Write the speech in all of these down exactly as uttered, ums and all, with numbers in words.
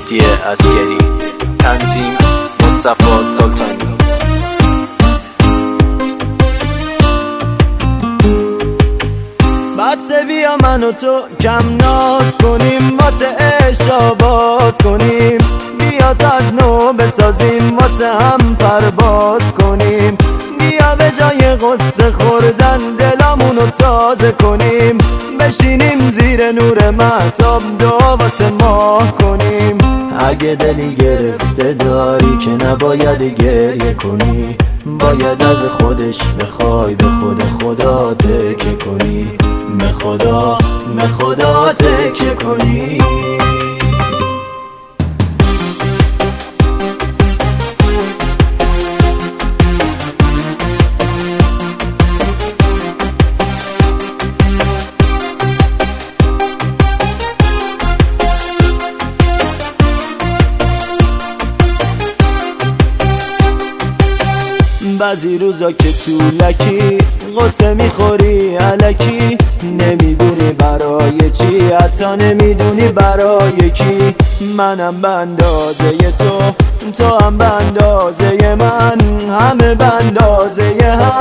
مهدی عسگری، تنظیم مصطفی سلطانی. بسه بیا من و تو کم ناز کنیم، واسه عشق باز کنیم، بیا تا از نو بسازیم، واسه هم پرواز کنیم، بیا به جای غصه خوردن دلامونو تازه کنیم، بشینیم زیر نور مهتاب دعا واسه ماه کنیم. اگه دلی گرفته داری که نباید گریه کنی، باید از خودش بخوای، به خود خدا تکیه کنی، به خدا به خدا تکیه کنی. بعضی روزا که طولکی غصه میخوری علکی، نمیدونی برای چی، حتی نمیدونی برای کی. منم به اندازه تو، تو هم به اندازه من، همه به اندازه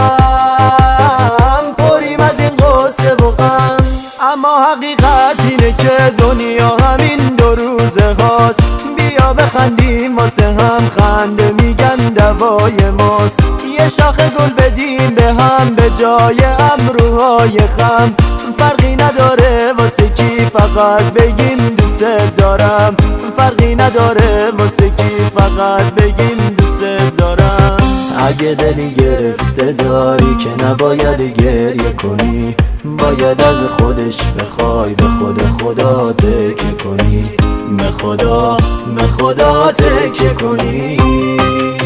هم، پریم از این غصه و غم. اما حقیقت اینه که دنیا همین دو روزه هاست، بیا بخندیم واسه هم، خنده میگن دوای ماست. یه شاخه گل بدیم به هم به جای ابروهای خم، فرقی نداره واسه کی، فقط بگیم دوست دارم، فرقی نداره واسه کی، فقط بگیم دوست دارم. اگه دلی گرفته داری که نباید گریه کنی، باید از خودش بخوای، به خود خدا تکیه کنی، به خدا به خدا تکیه کنی.